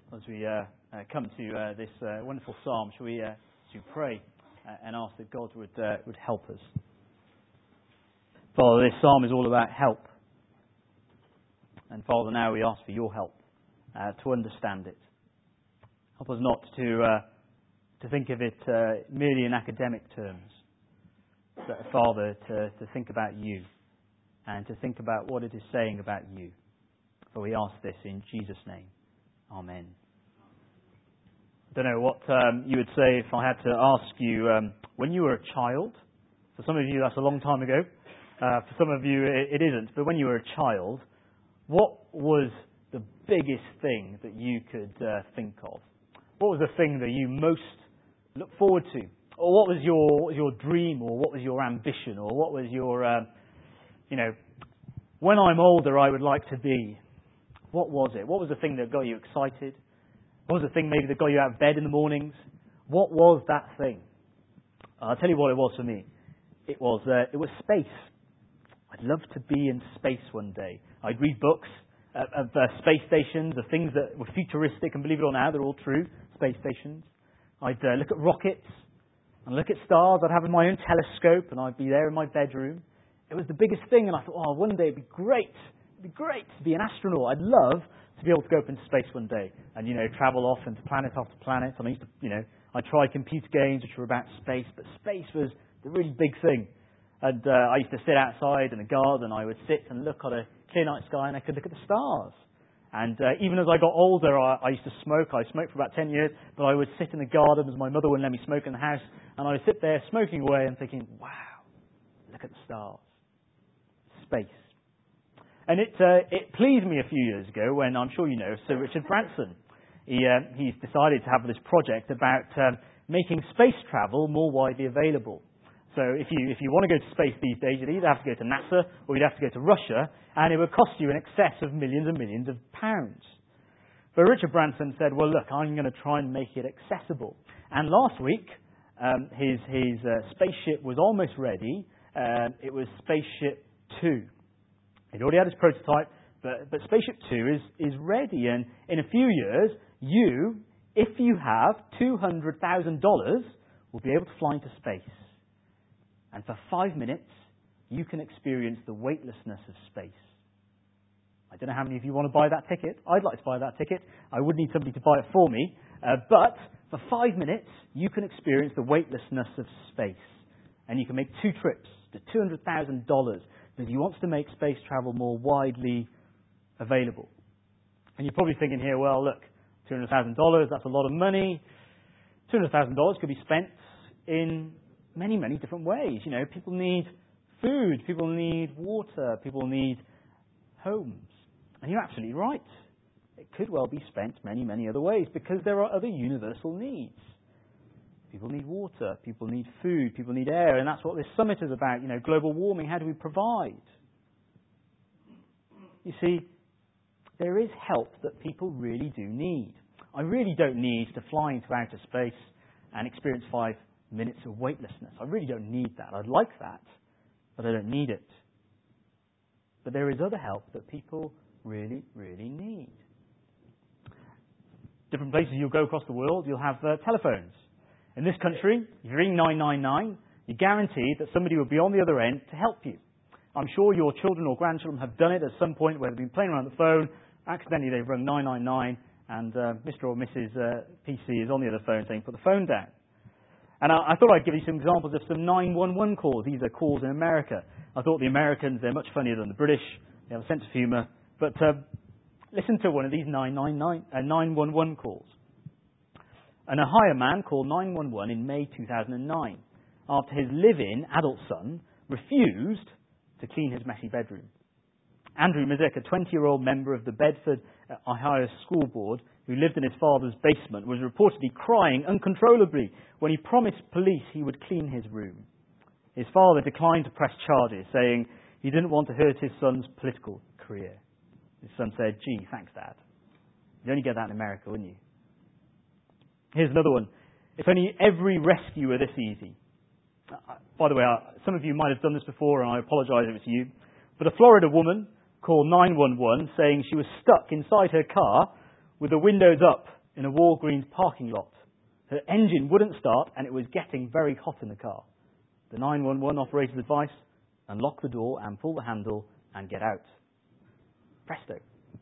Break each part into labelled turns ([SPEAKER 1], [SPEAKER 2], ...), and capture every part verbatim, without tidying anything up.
[SPEAKER 1] As we uh, uh, come to uh, this uh, wonderful psalm, shall we uh, to pray uh, and ask that God would uh, would help us. Father, this psalm is all about help. And Father, now we ask for your help uh, to understand it. Help us not to uh, to think of it uh, merely in academic terms, but Father, to, to think about you and to think about what it is saying about you. For we ask this in Jesus' name. Amen. I don't know what um, you would say if I had to ask you, um, when you were a child, for some of you that's a long time ago, uh, for some of you it, it isn't, but when you were a child, what was the biggest thing that you could uh, think of? What was the thing that you most looked forward to? Or what was your what was your dream, or what was your ambition, or what was your, um, you know, when I'm older I would like to be? What was it? What was the thing that got you excited? What was the thing maybe that got you out of bed in the mornings? What was that thing? I'll tell you what it was for me. It was uh, it was space. I'd love to be in space one day. I'd read books uh, of uh, space stations, of things that were futuristic, and believe it or not, they're all true, space stations. I'd uh, look at rockets and look at stars. I'd have my own telescope, and I'd be there in my bedroom. It was the biggest thing, and I thought, oh, one day it'd be great. It'd be great to be an astronaut. I'd love to be able to go up into space one day and, you know, travel off into planet after planet. I used to, you know, I tried computer games which were about space, but space was the really big thing. And uh, I used to sit outside in the garden. I would sit and look at a clear night sky, and I could look at the stars. And uh, even as I got older, I, I used to smoke. I smoked for about ten years, but I would sit in the garden as my mother wouldn't let me smoke in the house, and I would sit there smoking away and thinking, wow, look at the stars. Space. And it uh, it pleased me a few years ago when, I'm sure you know, Sir Richard Branson. He uh, he's decided to have this project about um, making space travel more widely available. So if you if you want to go to space these days, you'd either have to go to NASA or you'd have to go to Russia, and it would cost you in excess of millions and millions of pounds. But Richard Branson said, well, look, I'm going to try and make it accessible. And last week, um, his his uh, spaceship was almost ready. Um, it was Spaceship Two. He'd already had his prototype, but, but Spaceship Two is, is ready. And in a few years, you, if you have two hundred thousand dollars, will be able to fly into space. And for five minutes, you can experience the weightlessness of space. I don't know how many of you want to buy that ticket. I'd like to buy that ticket. I would need somebody to buy it for me. Uh, but for five minutes, you can experience the weightlessness of space. And you can make two trips to two hundred thousand dollars. Because he wants to make space travel more widely available. And you're probably thinking here, well, look, two hundred thousand dollars, that's a lot of money. two hundred thousand dollars could be spent in many, many different ways. You know, people need food, people need water, people need homes. And you're absolutely right. It could well be spent many, many other ways because there are other universal needs. People need water, people need food, people need air, and that's what this summit is about. You know, global warming, how do we provide? You see, there is help that people really do need. I really don't need to fly into outer space and experience five minutes of weightlessness. I really don't need that. I'd like that, but I don't need it. But there is other help that people really, really need. Different places you'll go across the world, you'll have uh, telephones. In this country, if you ring nine nine nine, you're guaranteed that somebody will be on the other end to help you. I'm sure your children or grandchildren have done it at some point where they've been playing around the phone, accidentally they've rung nine nine nine, and uh, Mister or Missus Uh, P C is on the other phone saying, put the phone down. And I, I thought I'd give you some examples of some nine one one calls. These are calls in America. I thought the Americans, they're much funnier than the British. They have a sense of humour. But uh, listen to one of these nine nine nine, uh, nine one one calls. An Ohio man called nine one one in May two thousand nine after his live-in adult son refused to clean his messy bedroom. Andrew Mizik, a twenty-year-old member of the Bedford, uh, Ohio School Board who lived in his father's basement, was reportedly crying uncontrollably when he promised police he would clean his room. His father declined to press charges, saying he didn't want to hurt his son's political career. His son said, gee, thanks, Dad. You'd only get that in America, wouldn't you? Here's another one. If only every rescue were this easy. Uh, by the way, uh, some of you might have done this before, and I apologise if it's you. But a Florida woman called nine one one saying she was stuck inside her car with the windows up in a Walgreens parking lot. Her engine wouldn't start and it was getting very hot in the car. The nine one one operator's advice: unlock the door and pull the handle and get out. Presto.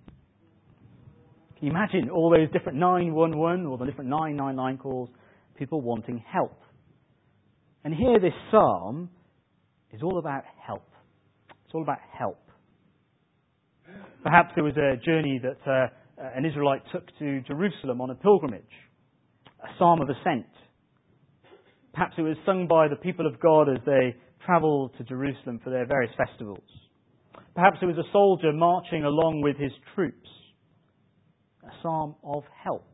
[SPEAKER 1] Can you imagine all those different nine one one or the different nine nine nine calls, people wanting help? And here this psalm is all about help. It's all about help. Perhaps there was a journey that uh, an Israelite took to Jerusalem on a pilgrimage, a psalm of ascent. Perhaps it was sung by the people of God as they travelled to Jerusalem for their various festivals. Perhaps it was a soldier marching along with his troops, a psalm of help.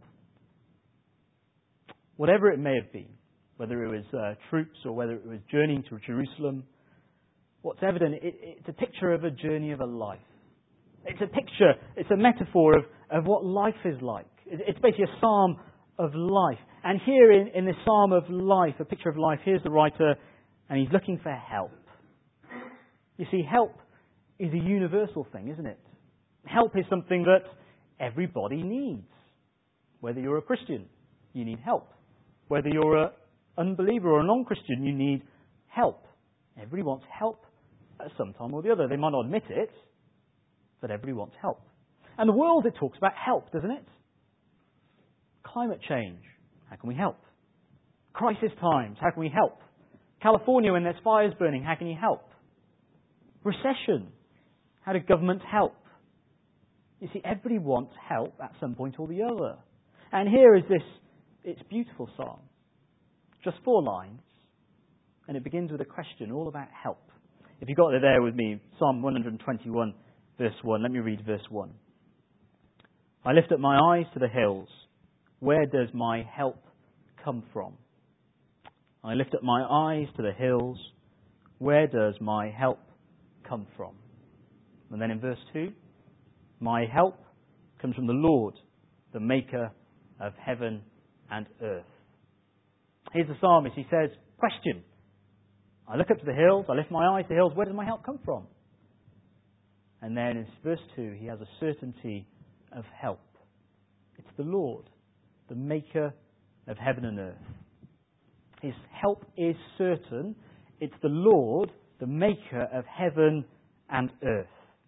[SPEAKER 1] Whatever it may have been, whether it was uh, troops or whether it was journeying to Jerusalem, what's evident, it, it's a picture of a journey of a life. It's a picture, it's a metaphor of, of what life is like. It's basically a psalm of life. And here in, in this psalm of life, a picture of life, here's the writer, and he's looking for help. You see, help is a universal thing, isn't it? Help is something that everybody needs. Whether you're a Christian, you need help. Whether you're an unbeliever or a non-Christian, you need help. Everybody wants help at some time or the other. They might not admit it, but everybody wants help. And the world, it talks about help, doesn't it? Climate change, how can we help? Crisis times, how can we help? California, when there's fires burning, how can you help? Recession, how do governments help? You see, everybody wants help at some point or the other. And here is this, it's beautiful psalm. Just four lines. And it begins with a question all about help. If you've got it there with me, Psalm one twenty-one, verse one. Let me read verse one. I lift up my eyes to the hills. Where does my help come from? I lift up my eyes to the hills. Where does my help come from? And then in verse two, my help comes from the Lord, the maker of heaven and earth. Here's the psalmist. He says, question. I look up to the hills. I lift my eyes to the hills. Where does my help come from? And then in verse two, he has a certainty of help. It's the Lord, the maker of heaven and earth. His help is certain. It's the Lord, the maker of heaven and earth.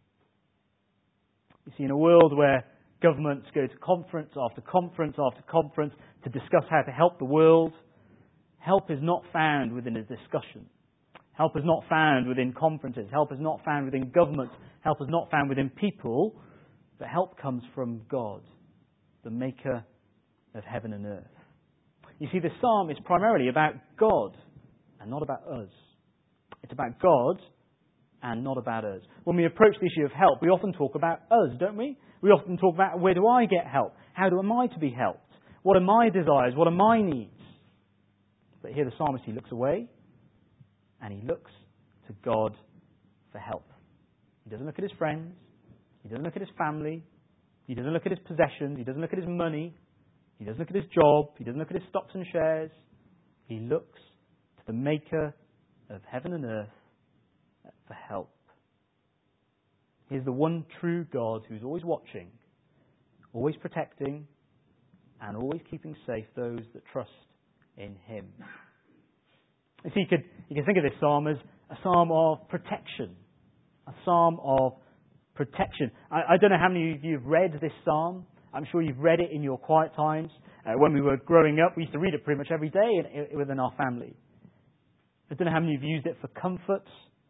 [SPEAKER 1] You see, in a world where governments go to conference after conference after conference to discuss how to help the world, help is not found within a discussion. Help is not found within conferences. Help is not found within governments. Help is not found within people. But help comes from God, the maker of heaven and earth. You see, the psalm is primarily about God and not about us. It's about God and not about us. When we approach the issue of help, we often talk about us, don't we? We often talk about, where do I get help? How do am I to be helped? What are my desires? What are my needs? But here the psalmist, he looks away and he looks to God for help. He doesn't look at his friends. He doesn't look at his family. He doesn't look at his possessions. He doesn't look at his money. He doesn't look at his job. He doesn't look at his stocks and shares. He looks to the maker of heaven and earth for help. He's the one true God who's always watching, always protecting, and always keeping safe those that trust in him. You see, you could, you can think of this psalm as a psalm of protection. A psalm of protection. I, I don't know how many of you have read this psalm. I'm sure you've read it in your quiet times. Uh, when we were growing up, we used to read it pretty much every day in, in, within our family. I don't know how many of you have used it for comfort.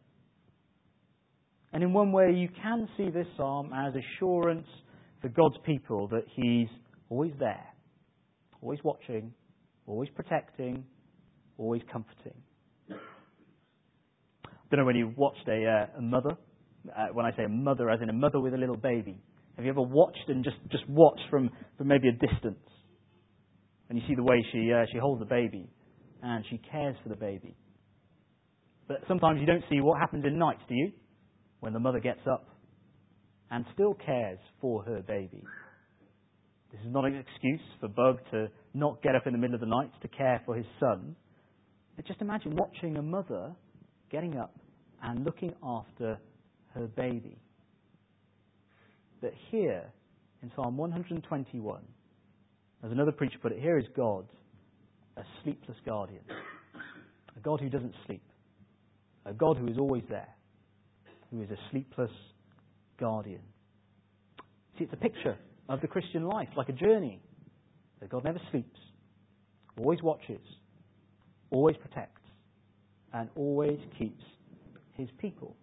[SPEAKER 1] And in one way, you can see this psalm as assurance for God's people that he's always there, always watching, always protecting, always comforting. I don't know when you watched a, uh, a mother. Uh, when I say a mother, as in a mother with a little baby. Have you ever watched and just, just watched from, from maybe a distance? And you see the way she uh, she holds the baby and she cares for the baby. But sometimes you don't see what happens in nights, do you? When the mother gets up and still cares for her baby. This is not an excuse for Bug to not get up in the middle of the night to care for his son. But just imagine watching a mother getting up and looking after her baby. But here, in Psalm one twenty-one, As another preacher put it, here is God, a sleepless guardian. A God who doesn't sleep. A God who is always there. Who is a sleepless guardian. See, it's a picture of the Christian life, like a journey. That God never sleeps, always watches, always protects, and always keeps his people.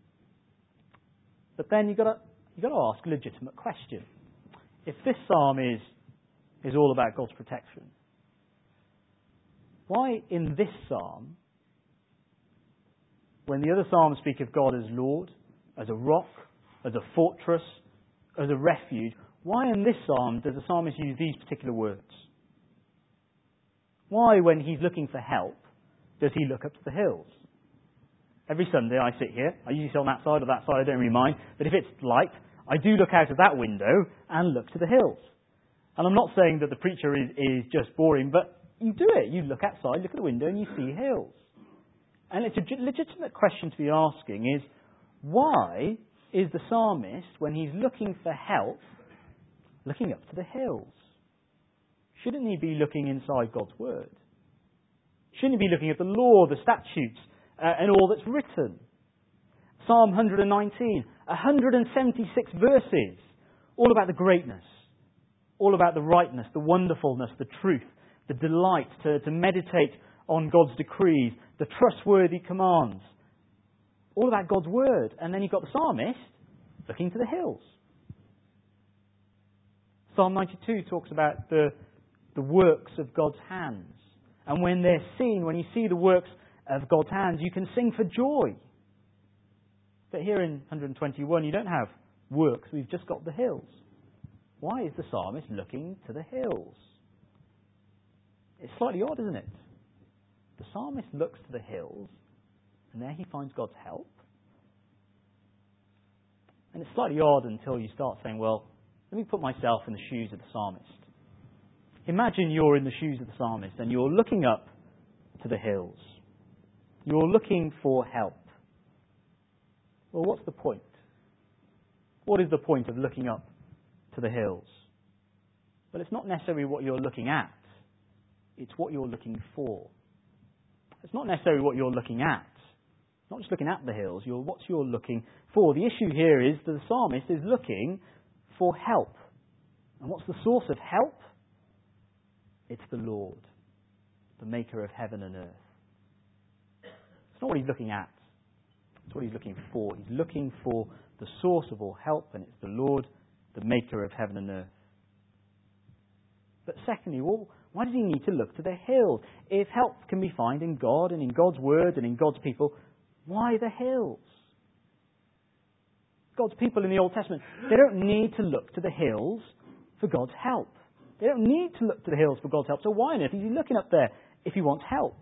[SPEAKER 1] But then you've got to, you've got to ask a legitimate question. If this psalm is, is all about God's protection, why in this psalm, when the other psalms speak of God as Lord, as a rock, as a fortress, as a refuge, why in this psalm does the psalmist use these particular words? Why, when he's looking for help, does he look up to the hills? Every Sunday I sit here, I usually sit on that side or that side, I don't really mind, but if it's light, I do look out of that window and look to the hills. And I'm not saying that the preacher is, is just boring, but you do it. You look outside, look at the window and you see hills. And it's a legitimate question to be asking is, why is the psalmist, when he's looking for help, looking up to the hills? Shouldn't he be looking inside God's Word? Shouldn't he be looking at the law, the statutes, uh, and all that's written? Psalm one nineteen, one hundred seventy-six verses, all about the greatness, all about the rightness, the wonderfulness, the truth, the delight to, to meditate on God's decrees, the trustworthy commands, all about God's Word. And then you've got the psalmist looking to the hills. Psalm ninety-two talks about the, the works of God's hands. And when they're seen, when you see the works of God's hands, you can sing for joy. But here in one twenty-one, you don't have works, we've just got the hills. Why is the psalmist looking to the hills? It's slightly odd, isn't it? The psalmist looks to the hills, and there he finds God's help. And it's slightly odd until you start saying, well, let me put myself in the shoes of the psalmist. Imagine you're in the shoes of the psalmist and you're looking up to the hills. You're looking for help. Well, what's the point? What is the point of looking up to the hills? Well, it's not necessarily what you're looking at. It's what you're looking for. It's not necessarily what you're looking at. Not just looking at the hills, you're what you're looking for. The issue here is that the psalmist is looking for help. And what's the source of help? It's the Lord, the maker of heaven and earth. It's not what he's looking at. It's what he's looking for. He's looking for the source of all help, and it's the Lord, the maker of heaven and earth. But secondly, well, why does he need to look to the hills? If help can be found in God and in God's Word and in God's people, why the hills? God's people in the Old Testament, they don't need to look to the hills for God's help. They don't need to look to the hills for God's help. So why on earth is he looking up there if he wants help?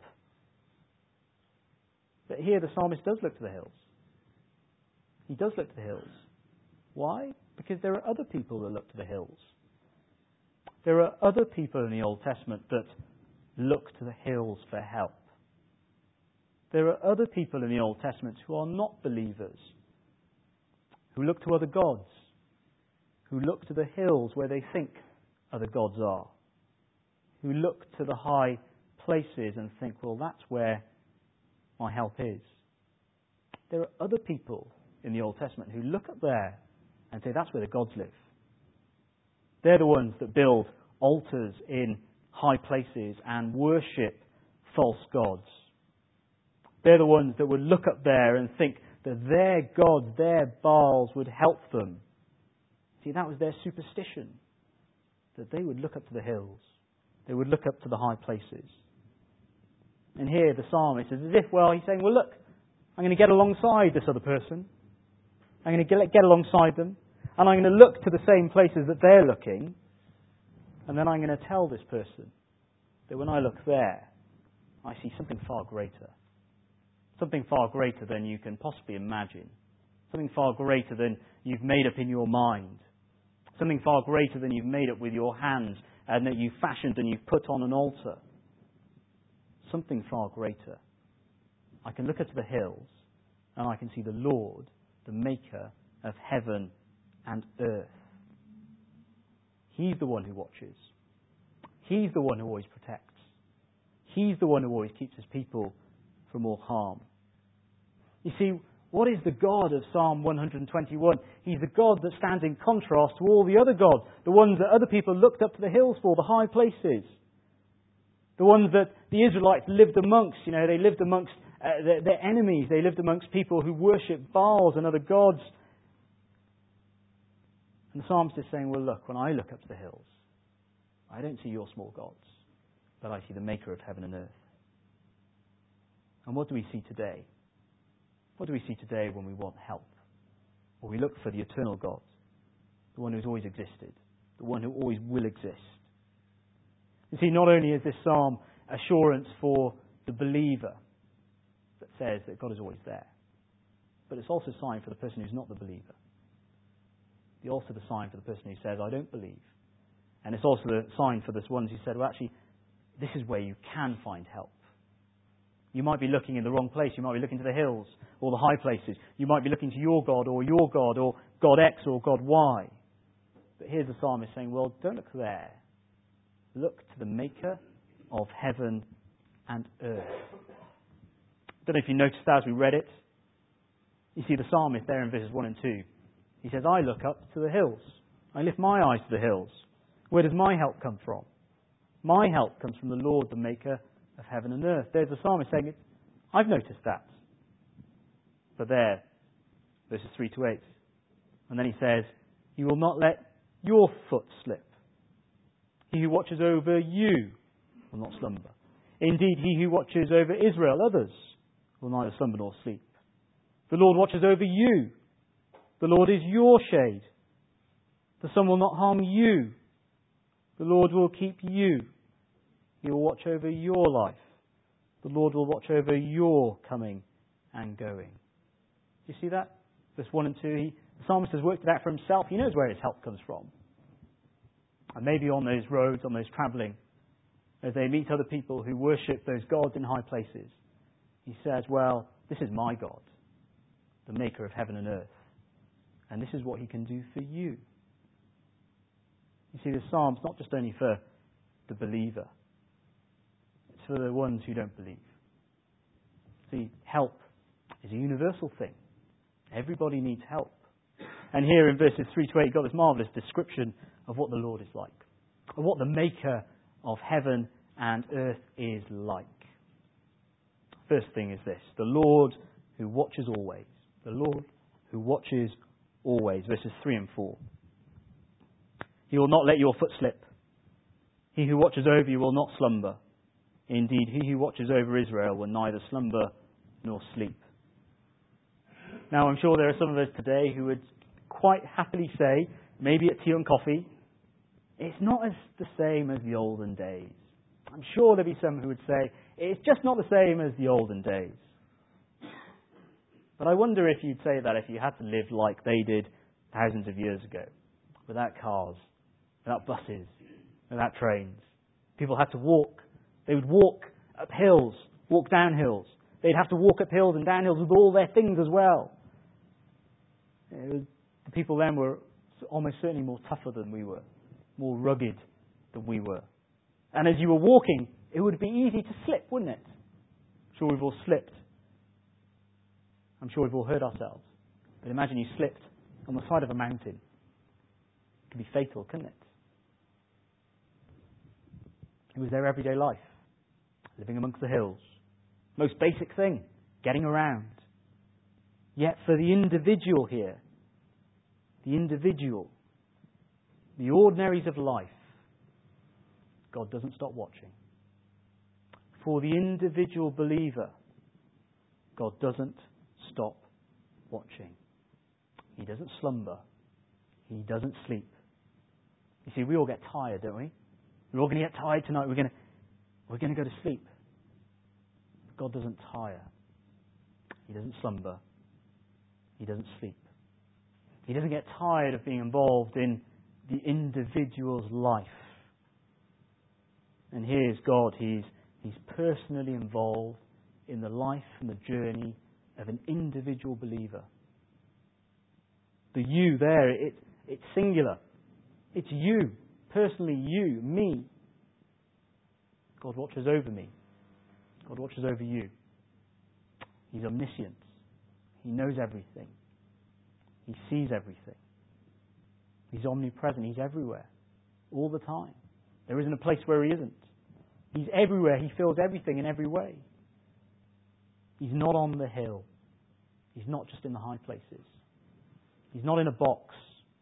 [SPEAKER 1] But here the psalmist does look to the hills. He does look to the hills. Why? Because there are other people that look to the hills. There are other people in the Old Testament that look to the hills for help. There are other people in the Old Testament who are not believers, who look to other gods, who look to the hills where they think other gods are, who look to the high places and think, well, that's where my help is. There are other people in the Old Testament who look up there and say, that's where the gods live. They're the ones that build altars in high places and worship false gods. They're the ones that would look up there and think that their gods, their Baals, would help them. See, that was their superstition, that they would look up to the hills. They would look up to the high places. And here the psalmist is as if, well, he's saying, well, look, I'm going to get alongside this other person. I'm going to get, get alongside them. And I'm going to look to the same places that they're looking. And then I'm going to tell this person that when I look there, I see something far greater. Something far greater than you can possibly imagine. Something far greater than you've made up in your mind. Something far greater than you've made up with your hands and that you've fashioned and you've put on an altar. Something far greater. I can look up to the hills and I can see the Lord, the maker of heaven and earth. He's the one who watches. He's the one who always protects. He's the one who always keeps his people from all harm. You see, what is the God of Psalm one twenty-one? He's the God that stands in contrast to all the other gods, the ones that other people looked up to the hills for, the high places. The ones that the Israelites lived amongst. You know, they lived amongst uh, their, their enemies. They lived amongst people who worshipped Baals and other gods. And the psalmist is saying, well, look, when I look up to the hills, I don't see your small gods, but I see the maker of heaven and earth. And what do we see today? What do we see today when we want help? Well, we look for the eternal God, the one who's always existed, the one who always will exist. You see, not only is this psalm assurance for the believer that says that God is always there, but it's also a sign for the person who's not the believer. It's also the sign for the person who says, I don't believe. And it's also the sign for those ones who said, well, actually, this is where you can find help. You might be looking in the wrong place. You might be looking to the hills or the high places. You might be looking to your God or your God or God X or God Y. But here's the psalmist saying, well, don't look there. Look to the maker of heaven and earth. I don't know if you noticed that as we read it. You see the psalmist there in verses one and two. He says, I look up to the hills. I lift my eyes to the hills. Where does my help come from? My help comes from the Lord, the maker of heaven and earth. There's the psalmist saying, I've noticed that. But there, verses three to eight. And then he says, you will not let your foot slip. He who watches over you will not slumber. Indeed, he who watches over Israel, others, will neither slumber nor sleep. The Lord watches over you. The Lord is your shade. The sun will not harm you. The Lord will keep you. He will watch over your life. The Lord will watch over your coming and going. Do you see that? Verse one and two, he, the psalmist has worked it out for himself. He knows where his help comes from. And maybe on those roads, on those travelling, as they meet other people who worship those gods in high places, he says, well, this is my God, the maker of heaven and earth. And this is what he can do for you. You see, the psalm's not just only for the believer. It's for the ones who don't believe. See, help is a universal thing. Everybody needs help. And here in verses three to eight, you've got this marvellous description of what the Lord is like, of what the maker of heaven and earth is like. First thing is this, the Lord who watches always. The Lord who watches always. Verses three and four. He will not let your foot slip. He who watches over you will not slumber. Indeed, he who watches over Israel will neither slumber nor sleep. Now, I'm sure there are some of us today who would quite happily say, maybe at tea and coffee, it's not as the same as the olden days. I'm sure there'd be some who would say, it's just not the same as the olden days. But I wonder if you'd say that if you had to live like they did thousands of years ago, without cars, without buses, without trains. People had to walk. They would walk up hills, walk down hills. They'd have to walk up hills and down hills with all their things as well. It was, the people then were almost certainly more tougher than we were, more rugged than we were. And as you were walking, it would be easy to slip, wouldn't it? I'm sure we've all slipped. I'm sure we've all hurt ourselves. But imagine you slipped on the side of a mountain. It could be fatal, couldn't it? It was their everyday life, living amongst the hills. Most basic thing, getting around. Yet for the individual here, the individual, the ordinaries of life, God doesn't stop watching. For the individual believer, God doesn't stop watching. He doesn't slumber. He doesn't sleep. You see, we all get tired, don't we? We're all going to get tired tonight. We're going to, we're going to go to sleep. God doesn't tire. He doesn't slumber. He doesn't sleep. He doesn't get tired of being involved in the individual's life. And here's God. He's, he's personally involved in the life and the journey of an individual believer. The you there, it, it's singular. It's you. Personally, you, me. God watches over me. God watches over you. He's omniscient. He knows everything. He sees everything. He's omnipresent. He's everywhere. All the time. There isn't a place where He isn't. He's everywhere. He fills everything in every way. He's not on the hill. He's not just in the high places. He's not in a box.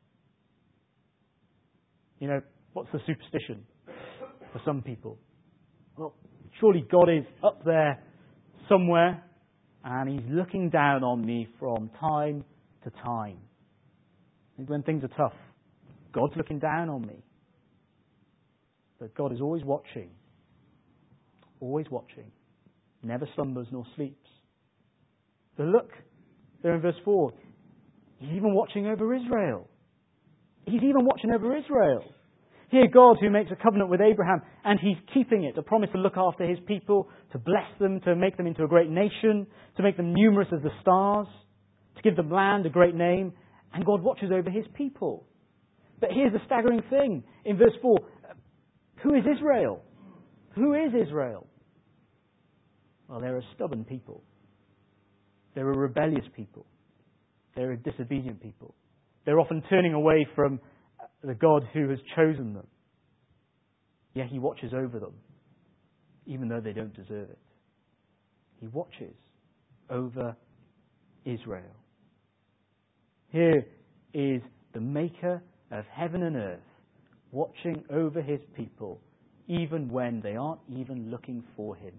[SPEAKER 1] You know, what's the superstition for some people? Well, surely God is up there somewhere and He's looking down on me from time to time. And when things are tough, God's looking down on me. But God is always watching. Always watching. Never slumbers nor sleeps. But look, there in verse four, He's even watching over Israel. He's even watching over Israel. Here God who makes a covenant with Abraham and He's keeping it, a promise to look after His people, to bless them, to make them into a great nation, to make them numerous as the stars, to give them land, a great name, and God watches over His people. But here's the staggering thing in verse four. Who is Israel? Who is Israel? Well, they're a stubborn people. They're a rebellious people. They're a disobedient people. They're often turning away from the God who has chosen them. Yet He watches over them, even though they don't deserve it. He watches over Israel. Here is the Maker of heaven and earth watching over His people, even when they aren't even looking for Him.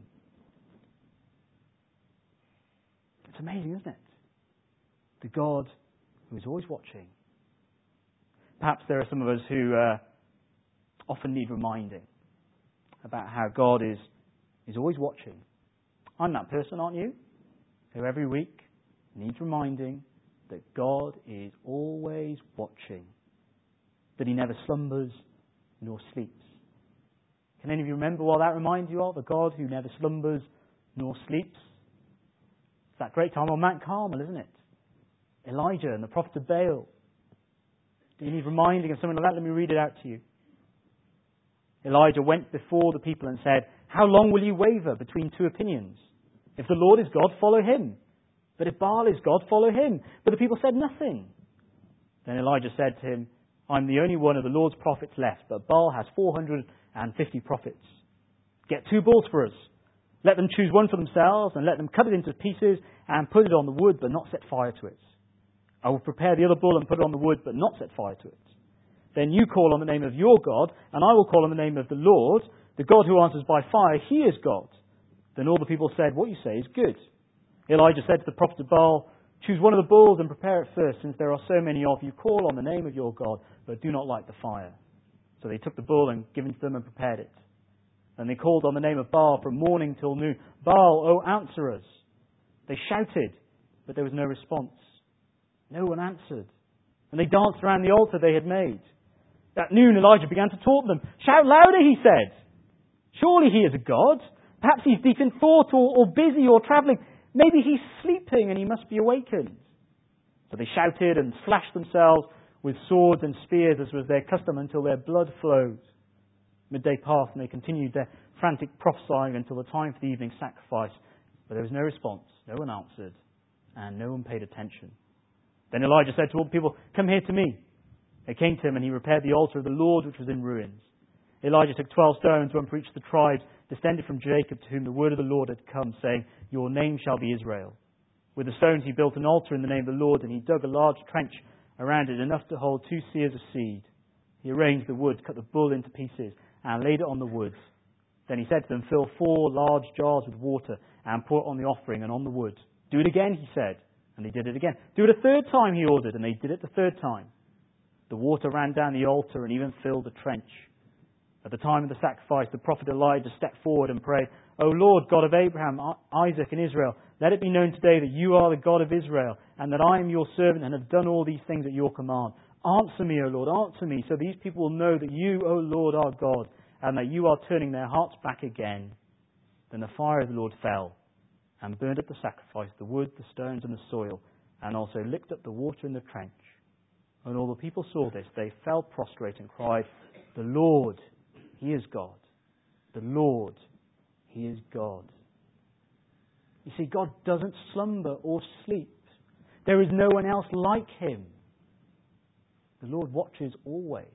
[SPEAKER 1] It's amazing, isn't it? The God who is always watching. Perhaps there are some of us who uh, often need reminding about how God is, is always watching. I'm that person, aren't you? Who every week needs reminding that God is always watching. That He never slumbers nor sleeps. Can any of you remember what that reminds you of? A God who never slumbers nor sleeps. It's that great time on Mount Carmel, isn't it? Elijah and the prophet of Baal. Do you need reminding of something like that? Let me read it out to you. Elijah went before the people and said, "How long will you waver between two opinions? If the Lord is God, follow Him. But if Baal is God, follow him." But the people said nothing. Then Elijah said to him, "I'm the only one of the Lord's prophets left, but Baal has four hundred fifty prophets. Get two bulls for us. Let them choose one for themselves, and let them cut it into pieces and put it on the wood, but not set fire to it. I will prepare the other bull and put it on the wood, but not set fire to it. Then you call on the name of your God, and I will call on the name of the Lord, the God who answers by fire. He is God." Then all the people said, "What you say is good." Elijah said to the prophet of Baal, "Choose one of the bulls and prepare it first, since there are so many of you. Call on the name of your God, but do not light the fire." So they took the bull and given to them and prepared it. Then they called on the name of Baal from morning till noon. "Baal, oh, answer us." They shouted, but there was no response. No one answered. And they danced around the altar they had made. At noon, Elijah began to taunt them. "Shout louder," he said. "Surely he is a god. Perhaps he's deep in thought or, or busy or travelling. Maybe he's sleeping and he must be awakened." So they shouted and slashed themselves with swords and spears, as was their custom, until their blood flowed. Midday passed and they continued their frantic prophesying until the time for the evening sacrifice. But there was no response. No one answered. And no one paid attention. Then Elijah said to all the people, "Come here to me." They came to him, and he repaired the altar of the Lord, which was in ruins. Elijah took twelve stones, one for each of the tribes descended from Jacob, to whom the word of the Lord had come, saying, "Your name shall be Israel." With the stones he built an altar in the name of the Lord, and he dug a large trench around it, enough to hold two seahs of seed. He arranged the wood, cut the bull into pieces, and laid it on the wood. Then he said to them, "Fill four large jars with water, and pour it on the offering and on the wood." "Do it again," he said, and they did it again. "Do it a third time," he ordered, and they did it the third time. The water ran down the altar and even filled the trench. At the time of the sacrifice, the prophet Elijah stepped forward and prayed, "O Lord, God of Abraham, Isaac, and Israel, let it be known today that you are the God of Israel, and that I am your servant and have done all these things at your command. Answer me, O Lord, answer me, so these people will know that you, O Lord, are God, and that you are turning their hearts back again." Then the fire of the Lord fell and burned up the sacrifice, the wood, the stones, and the soil, and also licked up the water in the trench. When all the people saw this, they fell prostrate and cried, "The Lord, He is God. The Lord He is God. You see, God doesn't slumber or sleep. There is no one else like Him. The Lord watches always.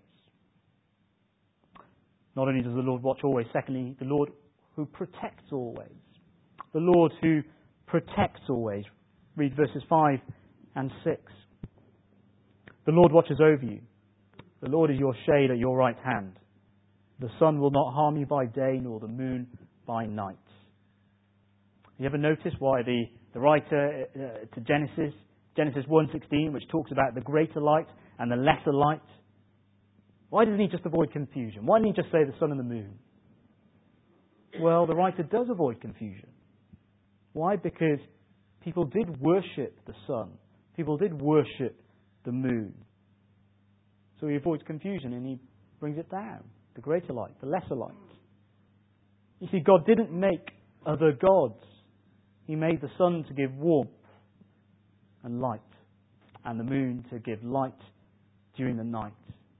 [SPEAKER 1] Not only does the Lord watch always, secondly, the Lord who protects always. The Lord who protects always. Read verses five and six. The Lord watches over you. The Lord is your shade at your right hand. The sun will not harm you by day, nor the moon by night. You ever notice why the, the writer uh, to Genesis, Genesis one sixteen, which talks about the greater light and the lesser light, why doesn't he just avoid confusion? Why didn't he just say the sun and the moon? Well, the writer does avoid confusion. Why? Because people did worship the sun. People did worship the moon. So he avoids confusion and he brings it down. The greater light, the lesser light. You see, God didn't make other gods. He made the sun to give warmth and light, and the moon to give light during the night.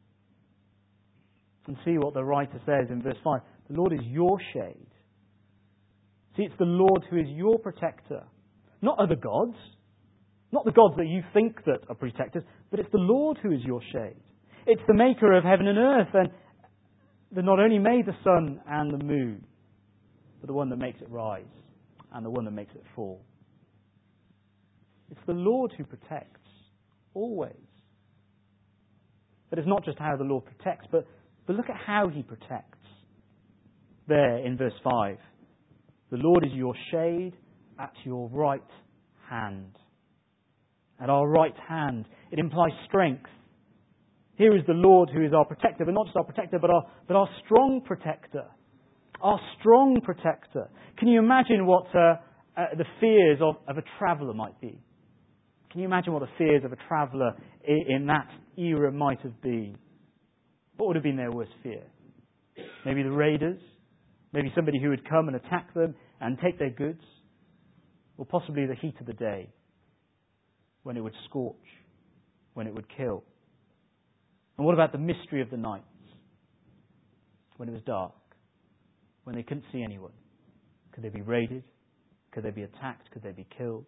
[SPEAKER 1] And see what the writer says in verse five. The Lord is your shade. See, it's the Lord who is your protector. Not other gods. Not the gods that you think that are protectors, but it's the Lord who is your shade. It's the maker of heaven and earth, and that not only made the sun and the moon, but the one that makes it rise and the one that makes it fall. It's the Lord who protects, always. But it's not just how the Lord protects, but, but look at how He protects. There in verse five. The Lord is your shade at your right hand. At our right hand. It implies strength. Here is the Lord who is our protector, but not just our protector, but our, but our strong protector. Our strong protector. Can you imagine what uh, uh, the fears of, of a traveller might be? Can you imagine what the fears of a traveller in, in that era might have been? What would have been their worst fear? Maybe the raiders? Maybe somebody who would come and attack them and take their goods? Or possibly the heat of the day, when it would scorch, when it would kill. And what about the mystery of the nights? When it was dark, when they couldn't see anyone. Could they be raided? Could they be attacked? Could they be killed?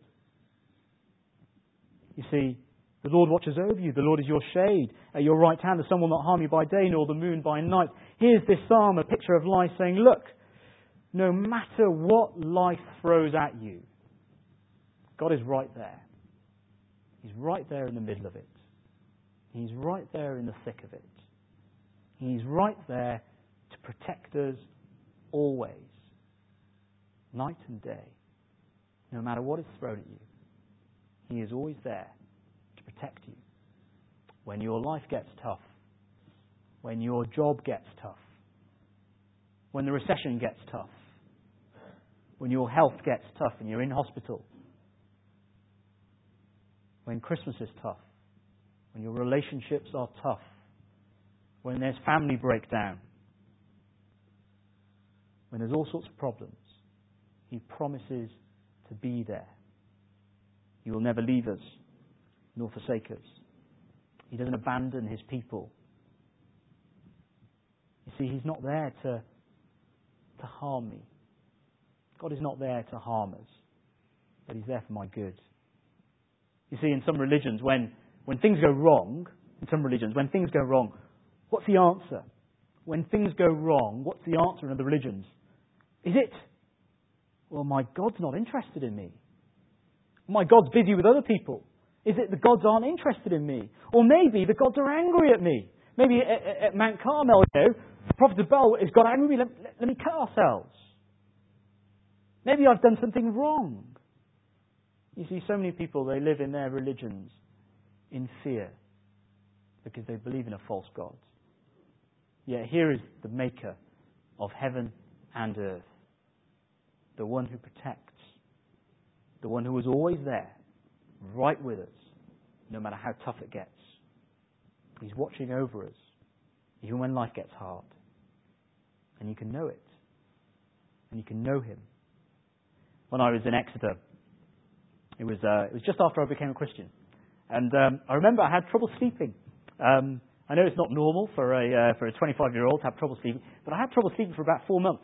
[SPEAKER 1] You see, the Lord watches over you. The Lord is your shade. At your right hand, the sun will not harm you by day, nor the moon by night. Here's this psalm, a picture of life, saying, look, no matter what life throws at you, God is right there. He's right there in the middle of it. He's right there in the thick of it. He's right there to protect us always, night and day, no matter what is thrown at you. He is always there to protect you. When your life gets tough, when your job gets tough, when the recession gets tough, when your health gets tough and you're in hospital, when Christmas is tough, when your relationships are tough, when there's family breakdown, when there's all sorts of problems, He promises to be there. He will never leave us nor forsake us. He doesn't abandon His people. You see, He's not there to, to harm me. God is not there to harm us, but He's there for my good. You see, in some religions, when, when things go wrong, in some religions, when things go wrong, what's the answer? When things go wrong, what's the answer in other religions? Is it, well, my God's not interested in me? My God's busy with other people? Is it the gods aren't interested in me? Or maybe the gods are angry at me? Maybe at, at, at Mount Carmel, you know, the prophet of Baal has got angry with me, let, let, let me cut ourselves. Maybe I've done something wrong. You see, so many people, they live in their religions in fear because they believe in a false God. Yet here is the maker of heaven and earth, the one who protects, the one who is always there, right with us, no matter how tough it gets. He's watching over us, even when life gets hard. And you can know it. And you can know Him. When I was in Exeter, it was uh, it was just after I became a Christian. And um, I remember I had trouble sleeping. Um, I know it's not normal for a uh, for a twenty-five-year-old to have trouble sleeping, but I had trouble sleeping for about four months.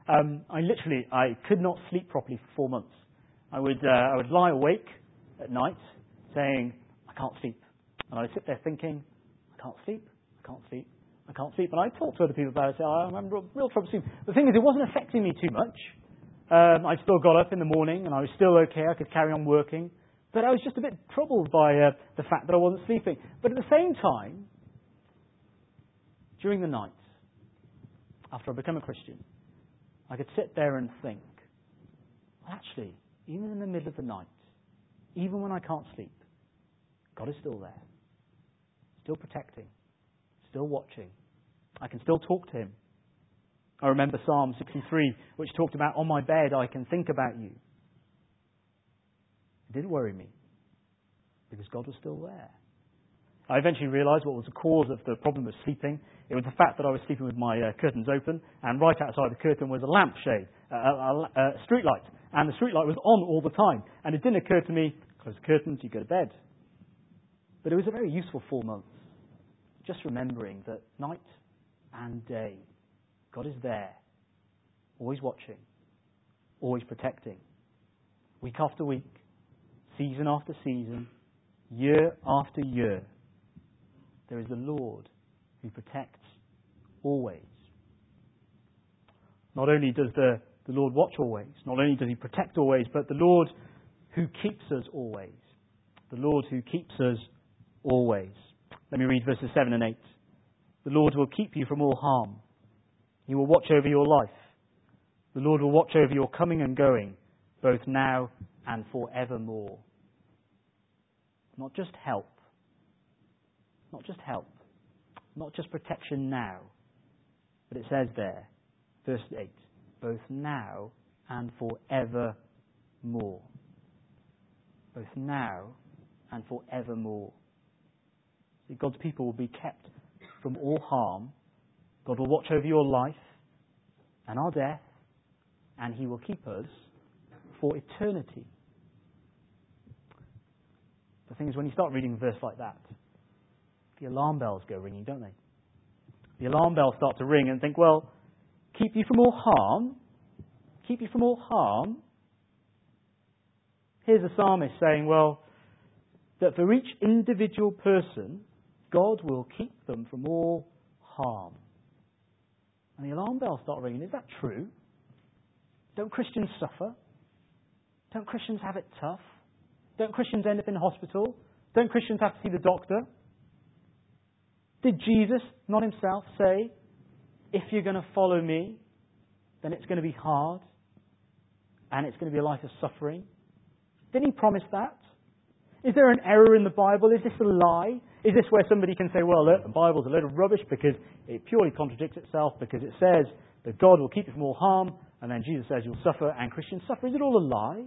[SPEAKER 1] Um, I literally, I could not sleep properly for four months. I would, uh, I would lie awake at night saying, I can't sleep. And I would sit there thinking, I can't sleep, I can't sleep, I can't sleep. And I talked to other people about it, say, oh, I'm having real, real trouble sleeping. The thing is, it wasn't affecting me too much. Um, I still got up in the morning and I was still okay. I could carry on working. But I was just a bit troubled by uh, the fact that I wasn't sleeping. But at the same time, during the night, after I became a Christian, I could sit there and think, well, actually, even in the middle of the night, even when I can't sleep, God is still there, still protecting, still watching. I can still talk to Him. I remember Psalm sixty-three, which talked about, on my bed I can think about you. It didn't worry me, because God was still there. I eventually realised what was the cause of the problem of sleeping. It was the fact that I was sleeping with my uh, curtains open, and right outside the curtain was a lampshade, uh, a, a, a street light, and the street light was on all the time. And it didn't occur to me, close the curtains, you go to bed. But it was a very useful four months, just remembering that night and day, God is there, always watching, always protecting, week after week, season after season, year after year. There is the Lord who protects always. Not only does the, the Lord watch always, not only does He protect always, but the Lord who keeps us always. The Lord who keeps us always. Let me read verses seven and eight. The Lord will keep you from all harm. He will watch over your life. The Lord will watch over your coming and going, both now and forevermore. Not just help. Not just help. Not just protection now. But it says there, verse eight, both now and forevermore. Both now and forevermore. See, God's people will be kept from all harm. God will watch over your life and our death, and He will keep us for eternity. The thing is, when you start reading a verse like that, the alarm bells go ringing, don't they? The alarm bells start to ring and think, well, keep you from all harm? Keep you from all harm? Here's the psalmist saying, well, that for each individual person, God will keep them from all harm. And the alarm bells start ringing. Is that true? Don't Christians suffer? Don't Christians have it tough? Don't Christians end up in hospital? Don't Christians have to see the doctor? Did Jesus, not Himself, say, if you're going to follow me, then it's going to be hard and it's going to be a life of suffering? Didn't He promise that? Is there an error in the Bible? Is this a lie? Is this where somebody can say, well, look, the Bible's a load of rubbish because it purely contradicts itself, because it says that God will keep you from all harm, and then Jesus says you'll suffer and Christians suffer? Is it all a lie?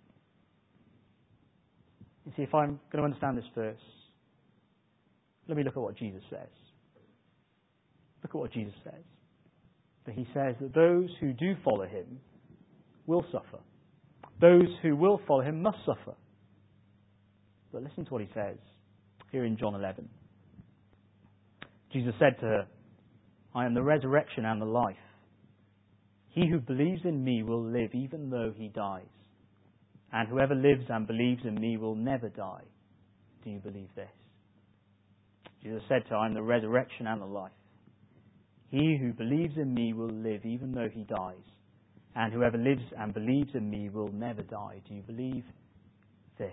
[SPEAKER 1] You see, if I'm going to understand this verse, let me look at what Jesus says. Look at what Jesus says. That He says that those who do follow Him will suffer. Those who will follow Him must suffer. But listen to what He says here in John eleven. Jesus said to her, I am the resurrection and the life. He who believes in me will live even though he dies. And whoever lives and believes in me will never die. Do you believe this? Jesus said to her, I am the resurrection and the life. He who believes in me will live even though he dies. And whoever lives and believes in me will never die. Do you believe this?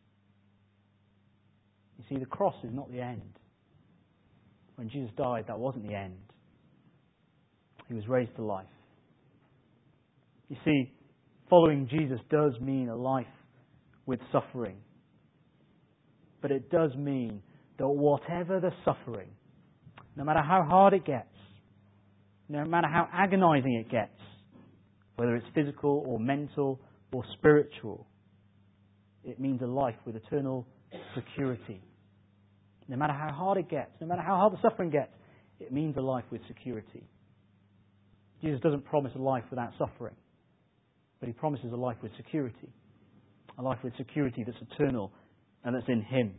[SPEAKER 1] You see, the cross is not the end. When Jesus died, that wasn't the end. He was raised to life. You see, following Jesus does mean a life with suffering. But it does mean that whatever the suffering, no matter how hard it gets, no matter how agonizing it gets, whether it's physical or mental or spiritual, it means a life with eternal security. No matter how hard it gets, no matter how hard the suffering gets, it means a life with security. Jesus doesn't promise a life without suffering, but He promises a life with security. A life with security that's eternal and that's in Him.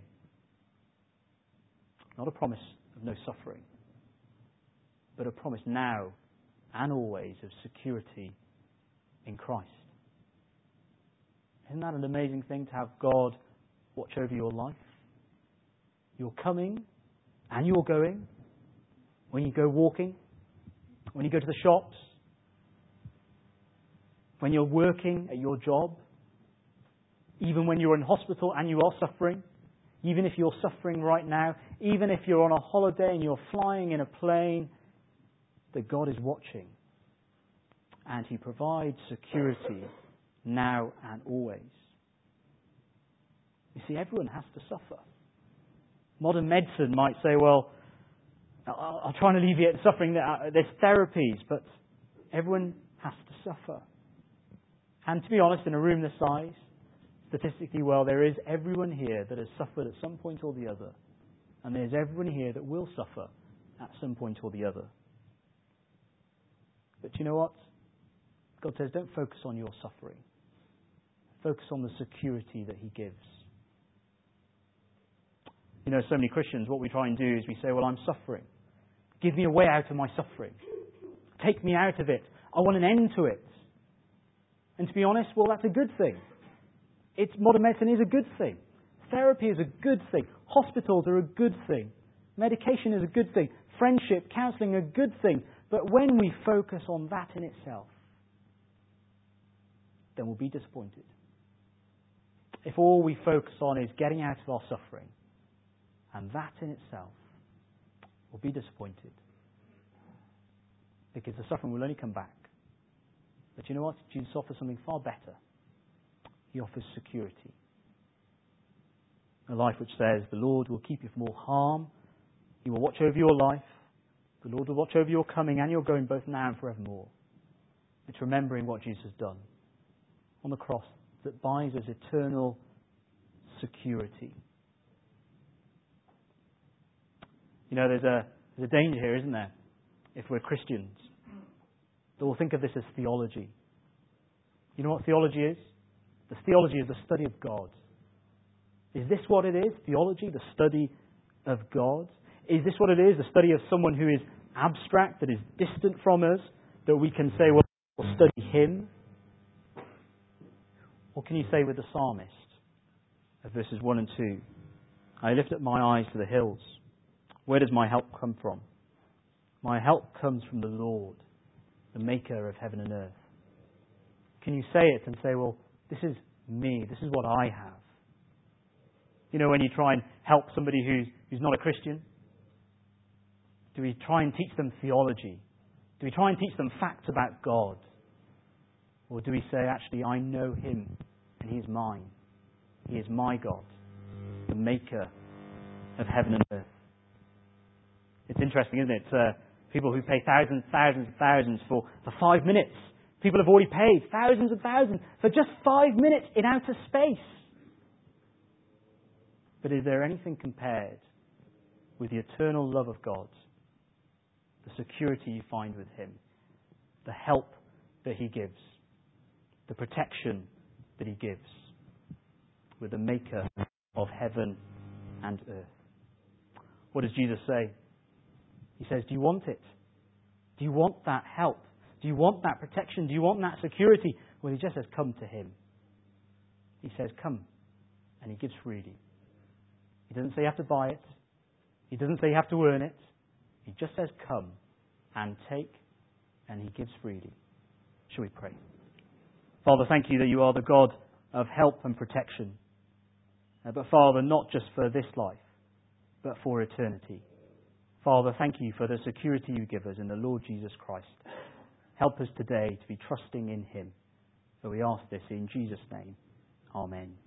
[SPEAKER 1] Not a promise of no suffering, but a promise now and always of security in Christ. Isn't that an amazing thing to have God watch over your life? You're coming and you're going. When you go walking, when you go to the shops, when you're working at your job, even when you're in hospital and you are suffering, even if you're suffering right now, even if you're on a holiday and you're flying in a plane, that God is watching. And He provides security now and always. You see, everyone has to suffer. Modern medicine might say, well, I'll, I'll try and alleviate the suffering. There's therapies, but everyone has to suffer. And to be honest, in a room this size, statistically, well, there is everyone here that has suffered at some point or the other. And there's everyone here that will suffer at some point or the other. But you know what? God says, don't focus on your suffering. Focus on the security that He gives. You know, so many Christians, what we try and do is we say, well, I'm suffering. Give me a way out of my suffering. Take me out of it. I want an end to it. And to be honest, well, that's a good thing. It's, modern medicine is a good thing. Therapy is a good thing. Hospitals are a good thing. Medication is a good thing. Friendship, counselling are a good thing. But when we focus on that in itself, then we'll be disappointed. If all we focus on is getting out of our suffering, and that in itself, we'll be disappointed. Because the suffering will only come back. But you know what? Jesus offers something far better. He offers security. A life which says, the Lord will keep you from all harm. He will watch over your life. The Lord will watch over your coming and your going both now and forevermore. It's remembering what Jesus has done on the cross that buys us eternal security. You know, there's a, there's a danger here, isn't there? If we're Christians, that we'll think of this as theology. You know what theology is? The theology is the study of God. Is this what it is? Theology, the study of God? Is this what it is? The study of someone who is abstract, that is distant from us, that we can say, well, we'll study Him? What can you say with the psalmist of verses one and two? I lift up my eyes to the hills. Where does my help come from? My help comes from the Lord, the maker of heaven and earth. Can you say it and say, well, this is me, this is what I have? You know, when you try and help somebody who's, who's not a Christian, do we try and teach them theology? Do we try and teach them facts about God? Or do we say, actually, I know Him and He is mine. He is my God, the maker of heaven and earth. It's interesting, isn't it? Uh, people who pay thousands, thousands, thousands for, for five minutes. People have already paid thousands and thousands for just five minutes in outer space. But is there anything compared with the eternal love of God, the security you find with Him, the help that He gives, the protection that He gives with the maker of heaven and earth? What does Jesus say? He says, do you want it? Do you want that help? Do you want that protection? Do you want that security? Well, He just says, come to Him. He says, come. And He gives freely. He doesn't say you have to buy it. He doesn't say you have to earn it. He just says, come and take, and He gives freely. Shall we pray? Father, thank You that You are the God of help and protection. Uh, but Father, not just for this life, but for eternity. Father, thank You for the security You give us in the Lord Jesus Christ. Help us today to be trusting in Him. So we ask this in Jesus' name. Amen.